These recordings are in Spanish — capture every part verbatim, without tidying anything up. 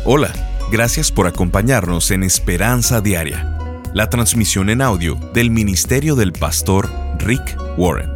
Hola, gracias por acompañarnos en Esperanza Diaria, la transmisión en audio del ministerio del pastor Rick Warren.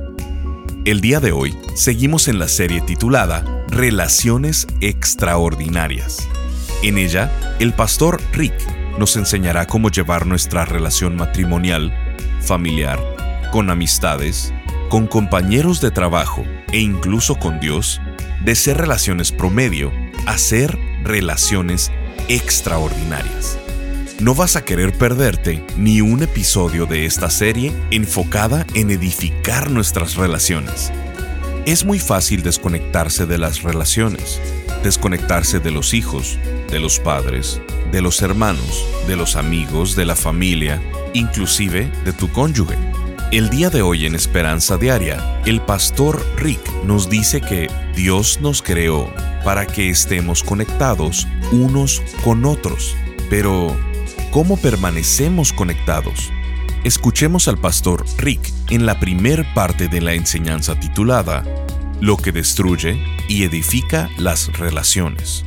El día de hoy seguimos en la serie titulada Relaciones Extraordinarias. En ella, el pastor Rick nos enseñará cómo llevar nuestra relación matrimonial, familiar, con amistades, con compañeros de trabajo e incluso con Dios, de ser relaciones promedio a ser relaciones extraordinarias. No vas a querer perderte ni un episodio de esta serie enfocada en edificar nuestras relaciones. Es muy fácil desconectarse de las relaciones, desconectarse de los hijos, de los padres, de los hermanos, de los amigos, de la familia, inclusive de tu cónyuge. El día de hoy en Esperanza Diaria, el pastor Rick nos dice que Dios nos creó para que estemos conectados unos con otros. Pero, ¿cómo permanecemos conectados? Escuchemos al pastor Rick en la primer parte de la enseñanza titulada Lo que destruye y edifica las relaciones.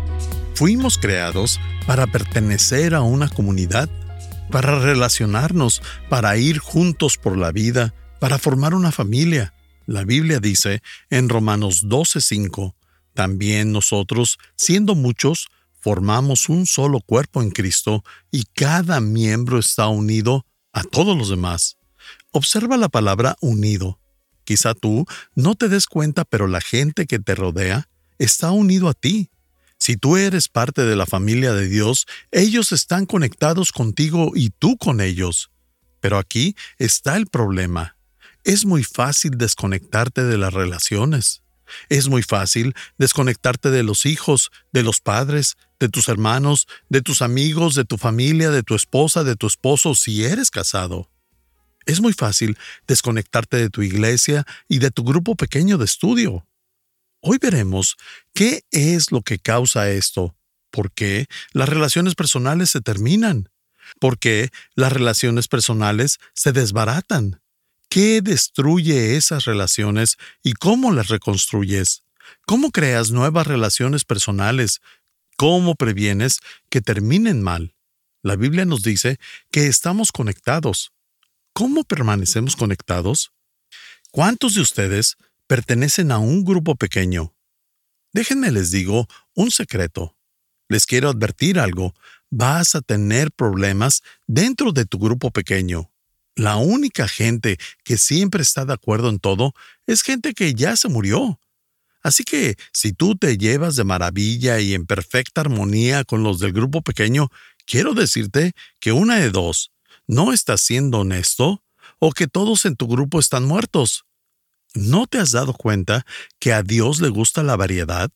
Fuimos creados para pertenecer a una comunidad, para relacionarnos, para ir juntos por la vida, para formar una familia. La Biblia dice en Romanos doce cinco, también nosotros, siendo muchos, formamos un solo cuerpo en Cristo y cada miembro está unido a todos los demás. Observa la palabra unido. Quizá tú no te des cuenta, pero la gente que te rodea está unido a ti. Si tú eres parte de la familia de Dios, ellos están conectados contigo y tú con ellos. Pero aquí está el problema. Es muy fácil desconectarte de las relaciones. Es muy fácil desconectarte de los hijos, de los padres, de tus hermanos, de tus amigos, de tu familia, de tu esposa, de tu esposo, si eres casado. Es muy fácil desconectarte de tu iglesia y de tu grupo pequeño de estudio. Hoy veremos qué es lo que causa esto, por qué las relaciones personales se terminan, por qué las relaciones personales se desbaratan, qué destruye esas relaciones y cómo las reconstruyes, cómo creas nuevas relaciones personales, cómo previenes que terminen mal. La Biblia nos dice que estamos conectados. ¿Cómo permanecemos conectados? ¿Cuántos de ustedes pertenecen a un grupo pequeño? Déjenme les digo un secreto. Les quiero advertir algo. Vas a tener problemas dentro de tu grupo pequeño. La única gente que siempre está de acuerdo en todo es gente que ya se murió. Así que si tú te llevas de maravilla y en perfecta armonía con los del grupo pequeño, quiero decirte que una de dos, no estás siendo honesto o que todos en tu grupo están muertos. ¿No te has dado cuenta que a Dios le gusta la variedad?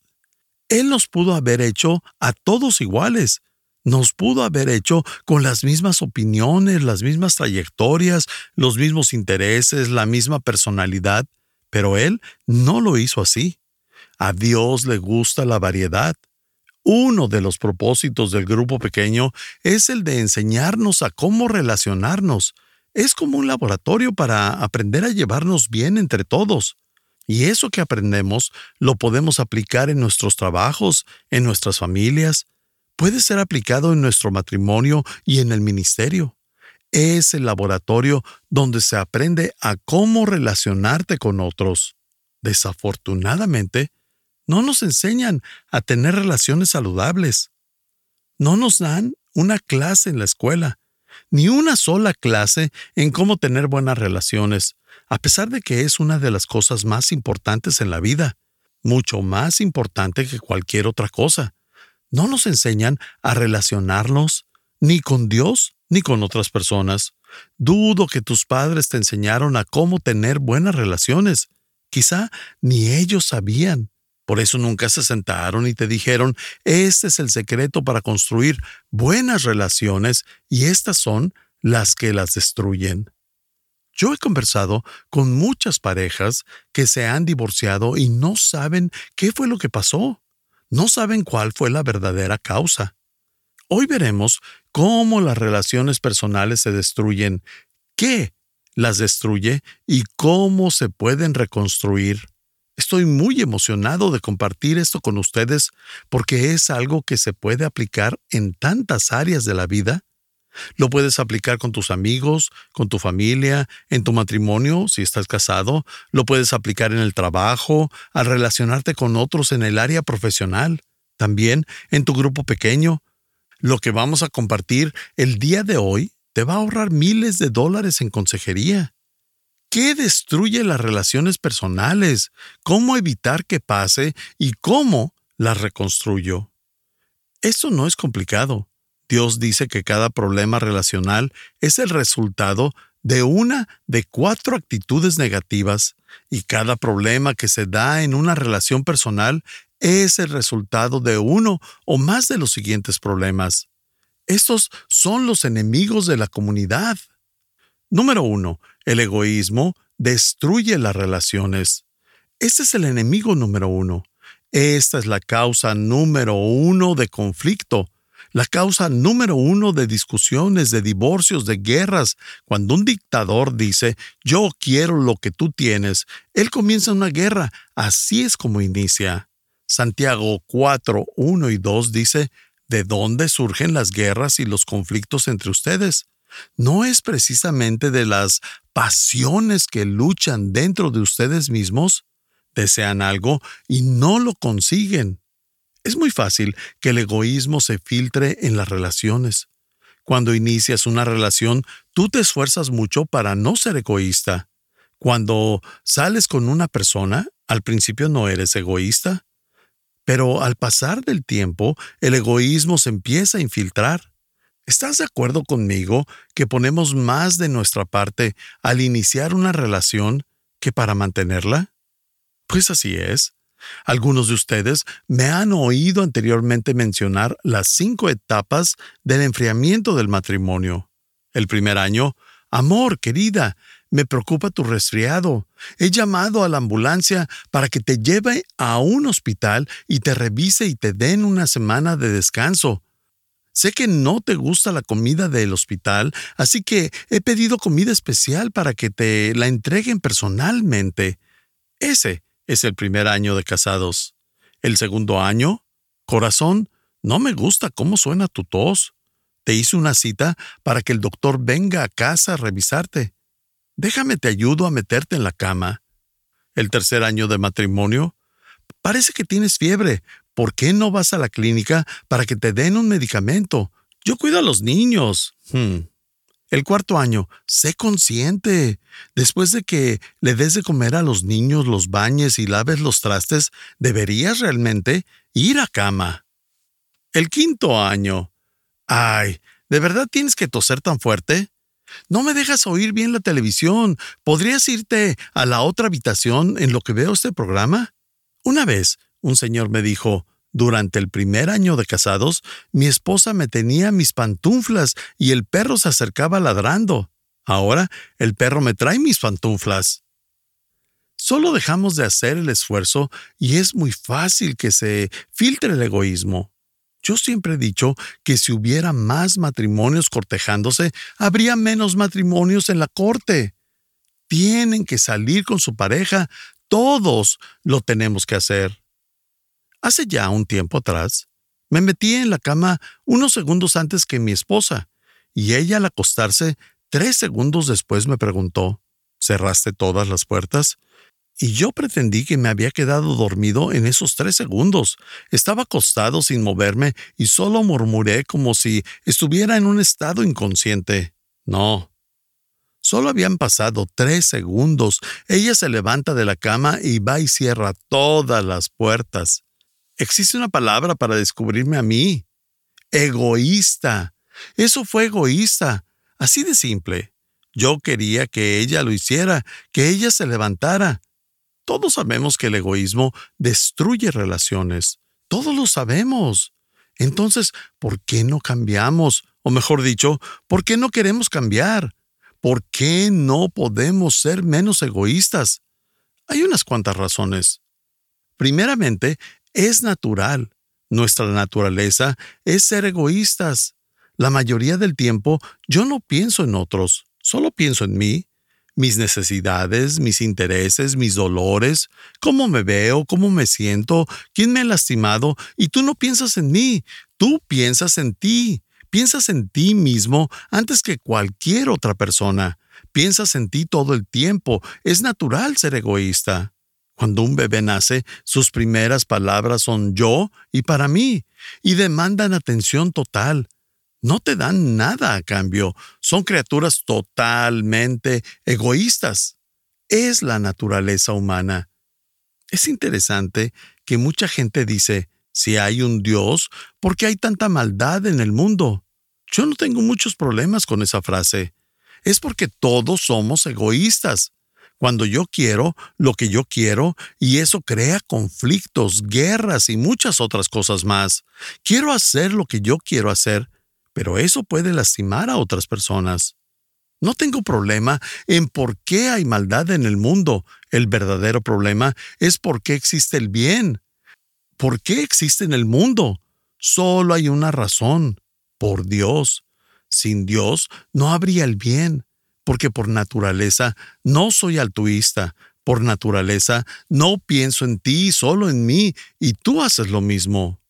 Él nos pudo haber hecho a todos iguales. Nos pudo haber hecho con las mismas opiniones, las mismas trayectorias, los mismos intereses, la misma personalidad, pero Él no lo hizo así. A Dios le gusta la variedad. Uno de los propósitos del grupo pequeño es el de enseñarnos a cómo relacionarnos. Es como un laboratorio para aprender a llevarnos bien entre todos. Y eso que aprendemos lo podemos aplicar en nuestros trabajos, en nuestras familias. Puede ser aplicado en nuestro matrimonio y en el ministerio. Es el laboratorio donde se aprende a cómo relacionarte con otros. Desafortunadamente, no nos enseñan a tener relaciones saludables. No nos dan una clase en la escuela, ni una sola clase en cómo tener buenas relaciones, a pesar de que es una de las cosas más importantes en la vida, mucho más importante que cualquier otra cosa. No nos enseñan a relacionarnos ni con Dios ni con otras personas. Dudo que tus padres te enseñaron a cómo tener buenas relaciones. Quizá ni ellos sabían. Por eso nunca se sentaron y te dijeron, este es el secreto para construir buenas relaciones y estas son las que las destruyen. Yo he conversado con muchas parejas que se han divorciado y no saben qué fue lo que pasó. No saben cuál fue la verdadera causa. Hoy veremos cómo las relaciones personales se destruyen, qué las destruye y cómo se pueden reconstruir. Estoy muy emocionado de compartir esto con ustedes porque es algo que se puede aplicar en tantas áreas de la vida. Lo puedes aplicar con tus amigos, con tu familia, en tu matrimonio, si estás casado. Lo puedes aplicar en el trabajo, al relacionarte con otros en el área profesional. También en tu grupo pequeño. Lo que vamos a compartir el día de hoy te va a ahorrar miles de dólares en consejería. ¿Qué destruye las relaciones personales? ¿Cómo evitar que pase? ¿Y cómo las reconstruyo? Esto no es complicado. Dios dice que cada problema relacional es el resultado de una de cuatro actitudes negativas, y cada problema que se da en una relación personal es el resultado de uno o más de los siguientes problemas. Estos son los enemigos de la comunidad. Número uno, el egoísmo destruye las relaciones. Este es el enemigo número uno. Esta es la causa número uno de conflicto. La causa número uno de discusiones, de divorcios, de guerras. Cuando un dictador dice, yo quiero lo que tú tienes, él comienza una guerra. Así es como inicia. Santiago cuatro, uno y dos dice, ¿de dónde surgen las guerras y los conflictos entre ustedes? ¿No es precisamente de las pasiones que luchan dentro de ustedes mismos? Desean algo y no lo consiguen. Es muy fácil que el egoísmo se filtre en las relaciones. Cuando inicias una relación, tú te esfuerzas mucho para no ser egoísta. Cuando sales con una persona, al principio no eres egoísta. Pero al pasar del tiempo, el egoísmo se empieza a infiltrar. ¿Estás de acuerdo conmigo que ponemos más de nuestra parte al iniciar una relación que para mantenerla? Pues así es. Algunos de ustedes me han oído anteriormente mencionar las cinco etapas del enfriamiento del matrimonio. El primer año, amor, querida, me preocupa tu resfriado. He llamado a la ambulancia para que te lleve a un hospital y te revise y te den una semana de descanso. Sé que no te gusta la comida del hospital, así que he pedido comida especial para que te la entreguen personalmente. Ese es el primer año de casados. El segundo año, corazón, no me gusta cómo suena tu tos. Te hice una cita para que el doctor venga a casa a revisarte. Déjame te ayudo a meterte en la cama. El tercer año de matrimonio, parece que tienes fiebre. ¿Por qué no vas a la clínica para que te den un medicamento? Yo cuido a los niños. Hmm. El cuarto año, sé consciente. Después de que le des de comer a los niños, los bañes y laves los trastes, deberías realmente ir a cama. El quinto año. Ay, ¿de verdad tienes que toser tan fuerte? No me dejas oír bien la televisión. ¿Podrías irte a la otra habitación en lo que veo este programa? Una vez, un señor me dijo, durante el primer año de casados, mi esposa me tenía mis pantuflas y el perro se acercaba ladrando. Ahora, el perro me trae mis pantuflas. Solo dejamos de hacer el esfuerzo y es muy fácil que se filtre el egoísmo. Yo siempre he dicho que si hubiera más matrimonios cortejándose, habría menos matrimonios en la corte. Tienen que salir con su pareja. Todos lo tenemos que hacer. Hace ya un tiempo atrás, me metí en la cama unos segundos antes que mi esposa, y ella al acostarse, tres segundos después me preguntó, ¿cerraste todas las puertas? Y yo pretendí que me había quedado dormido en esos tres segundos. Estaba acostado sin moverme y solo murmuré como si estuviera en un estado inconsciente. No. Solo habían pasado tres segundos. Ella se levanta de la cama y va y cierra todas las puertas. Existe una palabra para descubrirme a mí. Egoísta. Eso fue egoísta. Así de simple. Yo quería que ella lo hiciera, que ella se levantara. Todos sabemos que el egoísmo destruye relaciones. Todos lo sabemos. Entonces, ¿por qué no cambiamos? O mejor dicho, ¿por qué no queremos cambiar? ¿Por qué no podemos ser menos egoístas? Hay unas cuantas razones. Primeramente, es natural. Nuestra naturaleza es ser egoístas. La mayoría del tiempo yo no pienso en otros, solo pienso en mí. mis necesidades, mis intereses, mis dolores, cómo me veo, cómo me siento, quién me ha lastimado, y tú no piensas en mí, tú piensas en ti. Piensas en ti mismo antes que cualquier otra persona. Piensas en ti todo el tiempo. Es natural ser egoísta. Cuando un bebé nace, sus primeras palabras son yo y para mí, y demandan atención total. No te dan nada a cambio. Son criaturas totalmente egoístas. Es la naturaleza humana. Es interesante que mucha gente dice, si hay un Dios, ¿por qué hay tanta maldad en el mundo? Yo no tengo muchos problemas con esa frase. Es porque todos somos egoístas. Cuando yo quiero lo que yo quiero, y eso crea conflictos, guerras y muchas otras cosas más. Quiero hacer lo que yo quiero hacer, pero eso puede lastimar a otras personas. No tengo problema en por qué hay maldad en el mundo. El verdadero problema es por qué existe el bien. ¿Por qué existe en el mundo? Solo hay una razón, por Dios. Sin Dios no habría el bien, porque por naturaleza no soy altruista. Por naturaleza no pienso en ti, solo en mí, y tú haces lo mismo.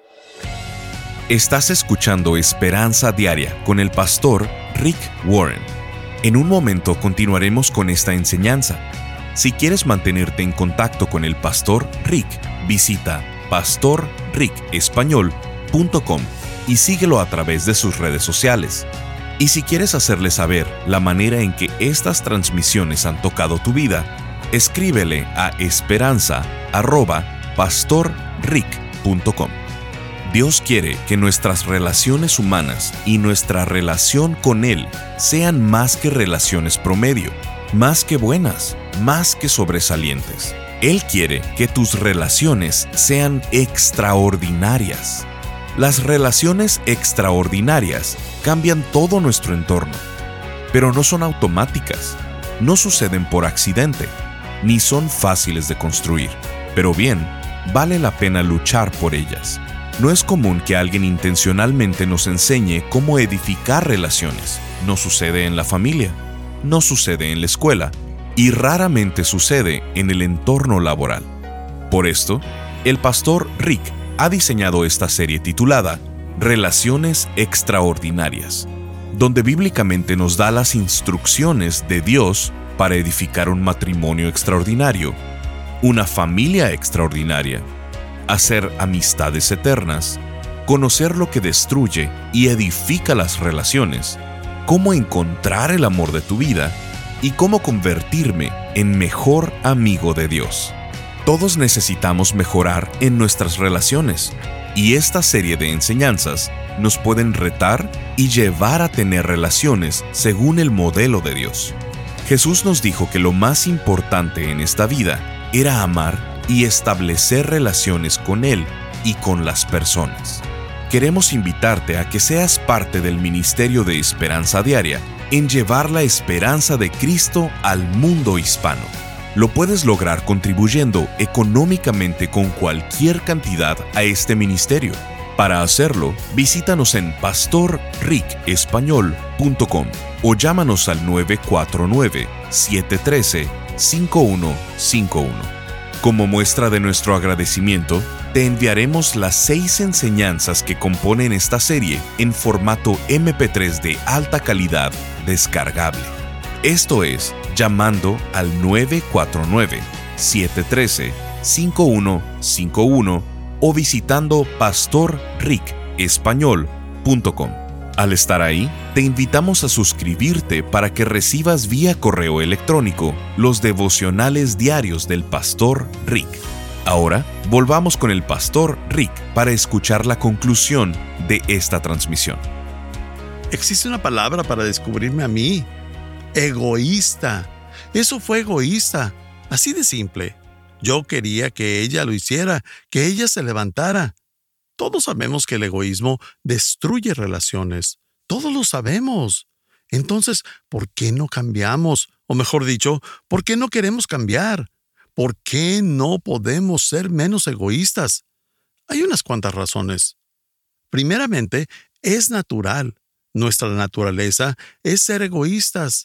Estás escuchando Esperanza Diaria con el pastor Rick Warren. En un momento continuaremos con esta enseñanza. Si quieres mantenerte en contacto con el pastor Rick, visita pastor rick español punto com y síguelo a través de sus redes sociales. Y si quieres hacerle saber la manera en que estas transmisiones han tocado tu vida, escríbele a esperanza arroba pastor rick punto com. Dios quiere que nuestras relaciones humanas y nuestra relación con Él sean más que relaciones promedio, más que buenas, más que sobresalientes. Él quiere que tus relaciones sean extraordinarias. Las relaciones extraordinarias cambian todo nuestro entorno, pero no son automáticas, no suceden por accidente, ni son fáciles de construir. Pero bien, vale la pena luchar por ellas. No es común que alguien intencionalmente nos enseñe cómo edificar relaciones. No sucede en la familia, no sucede en la escuela, y raramente sucede en el entorno laboral. Por esto, el pastor Rick ha diseñado esta serie titulada Relaciones Extraordinarias, donde bíblicamente nos da las instrucciones de Dios para edificar un matrimonio extraordinario, una familia extraordinaria, hacer amistades eternas, conocer lo que destruye y edifica las relaciones, cómo encontrar el amor de tu vida y cómo convertirme en mejor amigo de Dios. Todos necesitamos mejorar en nuestras relaciones, y esta serie de enseñanzas nos pueden retar y llevar a tener relaciones según el modelo de Dios. Jesús nos dijo que lo más importante en esta vida era amar y establecer relaciones con Él y con las personas. Queremos invitarte a que seas parte del ministerio de Esperanza Diaria en llevar la esperanza de Cristo al mundo hispano. Lo puedes lograr contribuyendo económicamente con cualquier cantidad a este ministerio. Para hacerlo, visítanos en pastor rick español punto com o llámanos al nueve cuatro nueve, siete uno tres, cinco uno cinco uno. Como muestra de nuestro agradecimiento, te enviaremos las seis enseñanzas que componen esta serie en formato eme pe tres de alta calidad descargable. Esto es, llamando al nueve cuatro nueve, siete uno tres, cinco uno cinco uno o visitando pastor rick español punto com. Al estar ahí, te invitamos a suscribirte para que recibas vía correo electrónico los devocionales diarios del pastor Rick. Ahora, volvamos con el pastor Rick para escuchar la conclusión de esta transmisión. Existe una palabra para descubrirme a mí. Egoísta. Eso fue egoísta. Así de simple. Yo quería que ella lo hiciera, que ella se levantara. Todos sabemos que el egoísmo destruye relaciones. Todos lo sabemos. Entonces, ¿por qué no cambiamos? O mejor dicho, ¿por qué no queremos cambiar? ¿Por qué no podemos ser menos egoístas? Hay unas cuantas razones. Primeramente, es natural. Nuestra naturaleza es ser egoístas.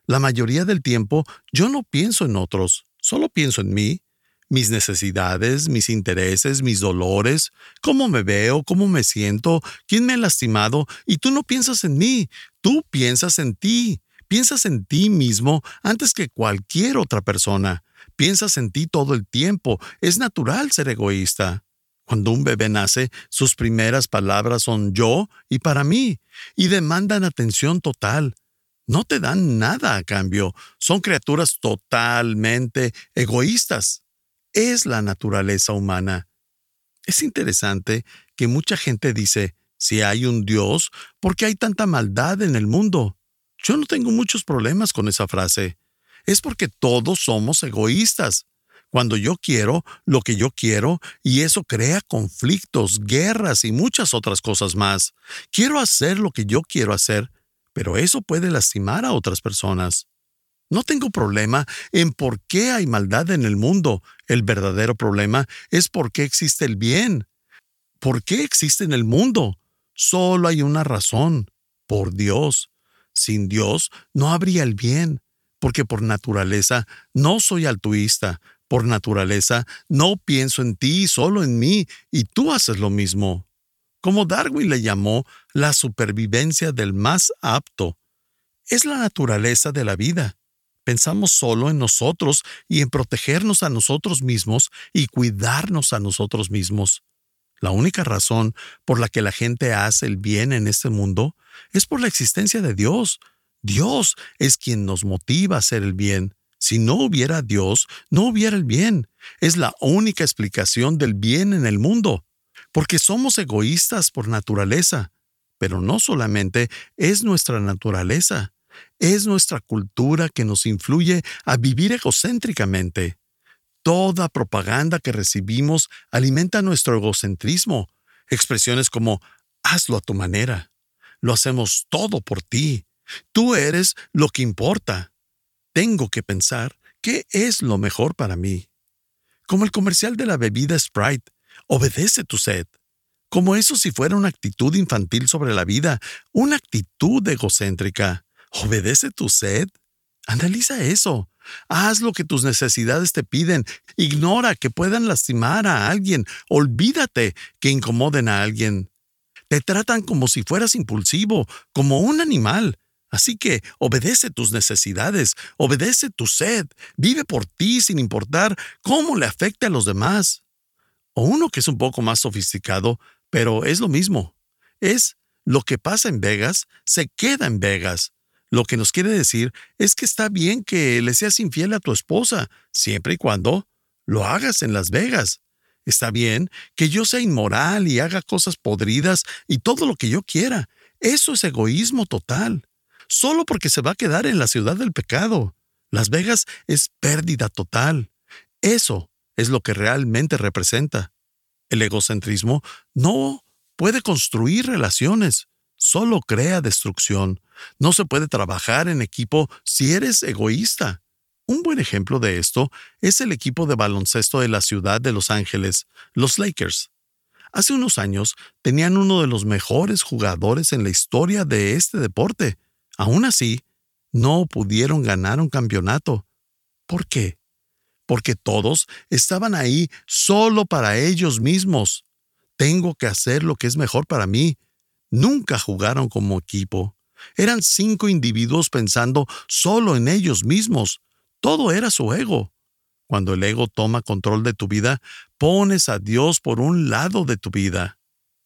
La mayoría del tiempo yo no pienso en otros, solo pienso en mí, mis necesidades, mis intereses, mis dolores, cómo me veo, cómo me siento, quién me ha lastimado, y tú no piensas en mí, tú piensas en ti. Piensas en ti mismo antes que cualquier otra persona. Piensas en ti todo el tiempo. Es natural ser egoísta. Cuando un bebé nace, sus primeras palabras son yo y para mí, y demandan atención total. No te dan nada a cambio. Son criaturas totalmente egoístas. Es la naturaleza humana. Es interesante que mucha gente dice, si hay un Dios, ¿por qué hay tanta maldad en el mundo? Yo no tengo muchos problemas con esa frase. Es porque todos somos egoístas. Cuando yo quiero lo que yo quiero, y eso crea conflictos, guerras y muchas otras cosas más. Quiero hacer lo que yo quiero hacer, pero eso puede lastimar a otras personas. No tengo problema en por qué hay maldad en el mundo. El verdadero problema es por qué existe el bien. ¿Por qué existe en el mundo? Solo hay una razón: por Dios. Sin Dios no habría el bien, porque por naturaleza no soy altruista, por naturaleza no pienso en ti, solo en mí, y tú haces lo mismo. Como Darwin le llamó, la supervivencia del más apto. Es la naturaleza de la vida. Pensamos solo en nosotros y en protegernos a nosotros mismos y cuidarnos a nosotros mismos. La única razón por la que la gente hace el bien en este mundo es por la existencia de Dios. Dios es quien nos motiva a hacer el bien. Si no hubiera Dios, no hubiera el bien. Es la única explicación del bien en el mundo. Porque somos egoístas por naturaleza. Pero no solamente es nuestra naturaleza, es nuestra cultura que nos influye a vivir egocéntricamente. Toda propaganda que recibimos alimenta nuestro egocentrismo. Expresiones como, hazlo a tu manera. Lo hacemos todo por ti. Tú eres lo que importa. Tengo que pensar qué es lo mejor para mí. Como el comercial de la bebida Sprite, obedece tu sed. Como eso si fuera una actitud infantil sobre la vida, una actitud egocéntrica. ¿Obedece tu sed? Analiza eso. Haz lo que tus necesidades te piden. Ignora que puedan lastimar a alguien. Olvídate que incomoden a alguien. Te tratan como si fueras impulsivo, como un animal. Así que obedece tus necesidades, obedece tu sed. Vive por ti sin importar cómo le afecte a los demás. O uno que es un poco más sofisticado, pero es lo mismo. Es lo que pasa en Vegas, se queda en Vegas. Lo que nos quiere decir es que está bien que le seas infiel a tu esposa, siempre y cuando lo hagas en Las Vegas. Está bien que yo sea inmoral y haga cosas podridas y todo lo que yo quiera. Eso es egoísmo total. Solo porque se va a quedar en la ciudad del pecado. Las Vegas es pérdida total. Eso es lo que realmente representa. El egocentrismo no puede construir relaciones. Solo crea destrucción. No se puede trabajar en equipo si eres egoísta. Un buen ejemplo de esto es el equipo de baloncesto de la ciudad de Los Ángeles, los Lakers. Hace unos años tenían uno de los mejores jugadores en la historia de este deporte. Aún así, no pudieron ganar un campeonato. ¿Por qué? Porque todos estaban ahí solo para ellos mismos. Tengo que hacer lo que es mejor para mí. Nunca jugaron como equipo. Eran cinco individuos pensando solo en ellos mismos. Todo era su ego. Cuando el ego toma control de tu vida, pones a Dios por un lado de tu vida.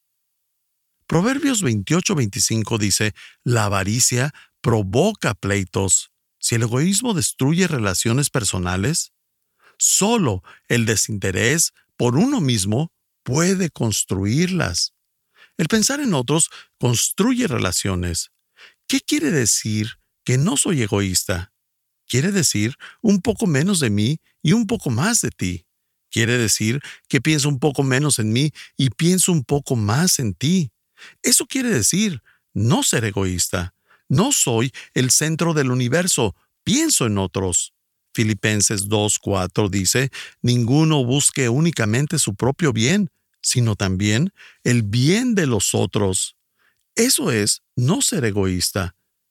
Proverbios veintiocho veinticinco dice, la avaricia provoca pleitos. Si el egoísmo destruye relaciones personales, solo el desinterés por uno mismo puede construirlas. El pensar en otros construye relaciones. ¿Qué quiere decir que no soy egoísta? Quiere decir un poco menos de mí y un poco más de ti. Quiere decir que pienso un poco menos en mí y pienso un poco más en ti. Eso quiere decir no ser egoísta. No soy el centro del universo. Pienso en otros. Filipenses dos cuatro dice, ninguno busque únicamente su propio bien, sino también el bien de los otros. Eso es no ser egoísta.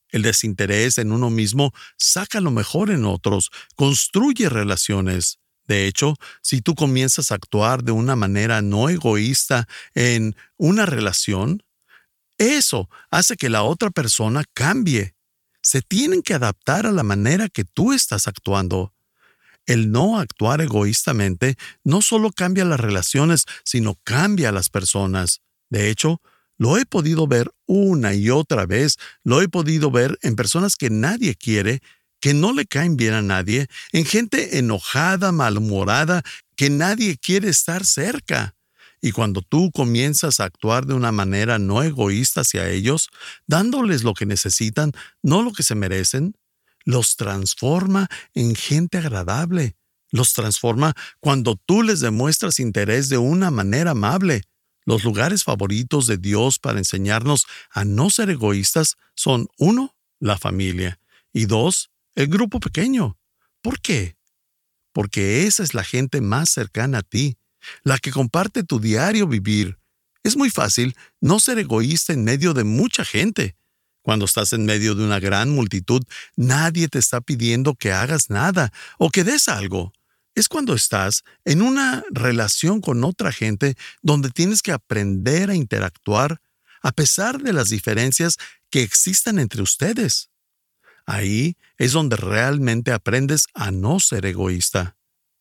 El desinterés en uno mismo saca lo mejor en otros, construye relaciones. De hecho, si tú comienzas a actuar de una manera no egoísta en una relación, eso hace que la otra persona cambie. Se tienen que adaptar a la manera que tú estás actuando. El no actuar egoístamente no solo cambia las relaciones, sino cambia a las personas. De hecho, lo he podido ver una y otra vez, lo he podido ver en personas que nadie quiere, que no le caen bien a nadie, en gente enojada, malhumorada, que nadie quiere estar cerca. Y cuando tú comienzas a actuar de una manera no egoísta hacia ellos, dándoles lo que necesitan, no lo que se merecen, los transforma en gente agradable. Los transforma cuando tú les demuestras interés de una manera amable. Los lugares favoritos de Dios para enseñarnos a no ser egoístas son, uno, la familia, y dos, el grupo pequeño. ¿Por qué? Porque esa es la gente más cercana a ti, la que comparte tu diario vivir. Es muy fácil no ser egoísta en medio de mucha gente. Cuando estás en medio de una gran multitud, nadie te está pidiendo que hagas nada o que des algo. Es cuando estás en una relación con otra gente donde tienes que aprender a interactuar a pesar de las diferencias que existan entre ustedes. Ahí es donde realmente aprendes a no ser egoísta.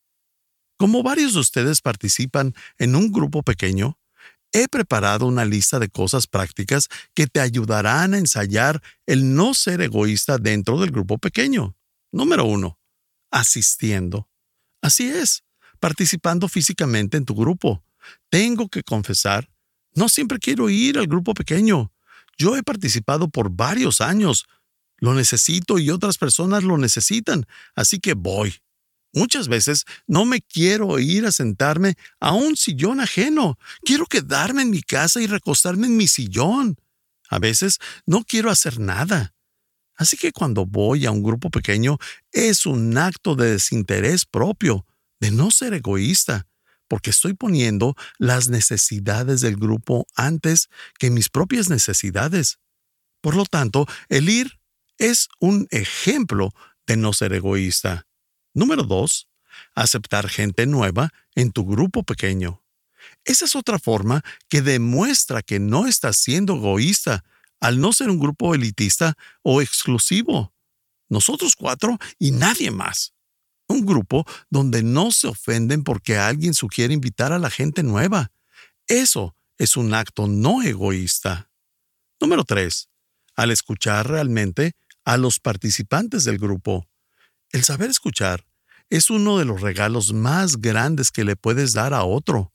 Como varios de ustedes participan en un grupo pequeño, he preparado una lista de cosas prácticas que te ayudarán a ensayar el no ser egoísta dentro del grupo pequeño. Número uno, asistiendo. Así es, participando físicamente en tu grupo. Tengo que confesar, no siempre quiero ir al grupo pequeño. Yo he participado por varios años. Lo necesito y otras personas lo necesitan, así que voy. Muchas veces no me quiero ir a sentarme a un sillón ajeno. Quiero quedarme en mi casa y recostarme en mi sillón. A veces no quiero hacer nada. Así que cuando voy a un grupo pequeño es un acto de desinterés propio, de no ser egoísta, porque estoy poniendo las necesidades del grupo antes que mis propias necesidades. Por lo tanto, el ir es un ejemplo de no ser egoísta. Número dos, aceptar gente nueva en tu grupo pequeño. Esa es otra forma que demuestra que no estás siendo egoísta al no ser un grupo elitista o exclusivo. Nosotros cuatro y nadie más. Un grupo donde no se ofenden porque alguien sugiere invitar a la gente nueva. Eso es un acto no egoísta. Número tres, al escuchar realmente a los participantes del grupo. El saber escuchar es uno de los regalos más grandes que le puedes dar a otro.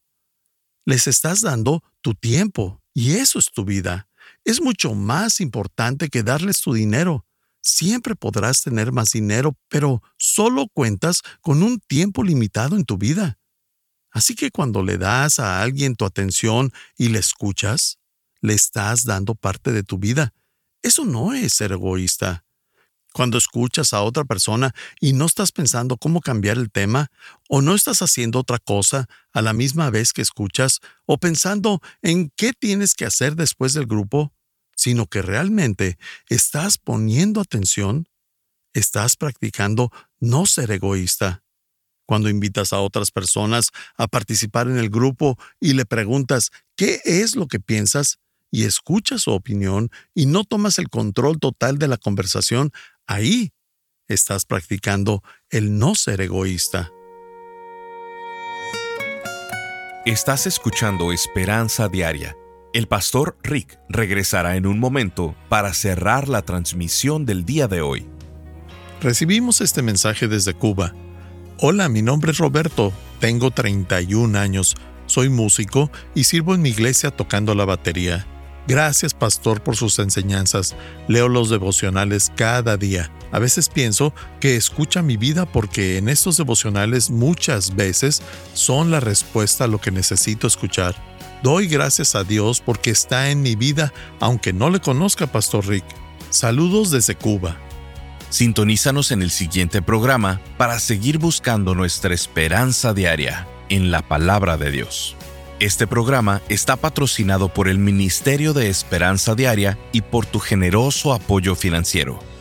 Les estás dando tu tiempo y eso es tu vida. Es mucho más importante que darles tu dinero. Siempre podrás tener más dinero, pero solo cuentas con un tiempo limitado en tu vida. Así que cuando le das a alguien tu atención y le escuchas, le estás dando parte de tu vida. Eso no es ser egoísta. Cuando escuchas a otra persona y no estás pensando cómo cambiar el tema, o no estás haciendo otra cosa a la misma vez que escuchas, o pensando en qué tienes que hacer después del grupo, sino que realmente estás poniendo atención, estás practicando no ser egoísta. Cuando invitas a otras personas a participar en el grupo y le preguntas qué es lo que piensas y escuchas su opinión y no tomas el control total de la conversación, ahí estás practicando el no ser egoísta. Estás escuchando Esperanza Diaria. El pastor Rick regresará en un momento para cerrar la transmisión del día de hoy. Recibimos este mensaje desde Cuba. Hola, mi nombre es Roberto, tengo treinta y un años, soy músico y sirvo en mi iglesia tocando la batería. Gracias, pastor, por sus enseñanzas. Leo los devocionales cada día. A veces pienso que escucha mi vida porque en estos devocionales muchas veces son la respuesta a lo que necesito escuchar. Doy gracias a Dios porque está en mi vida, aunque no le conozca, pastor Rick. Saludos desde Cuba. Sintonízanos en el siguiente programa para seguir buscando nuestra esperanza diaria en la palabra de Dios. Este programa está patrocinado por el Ministerio de Esperanza Diaria y por tu generoso apoyo financiero.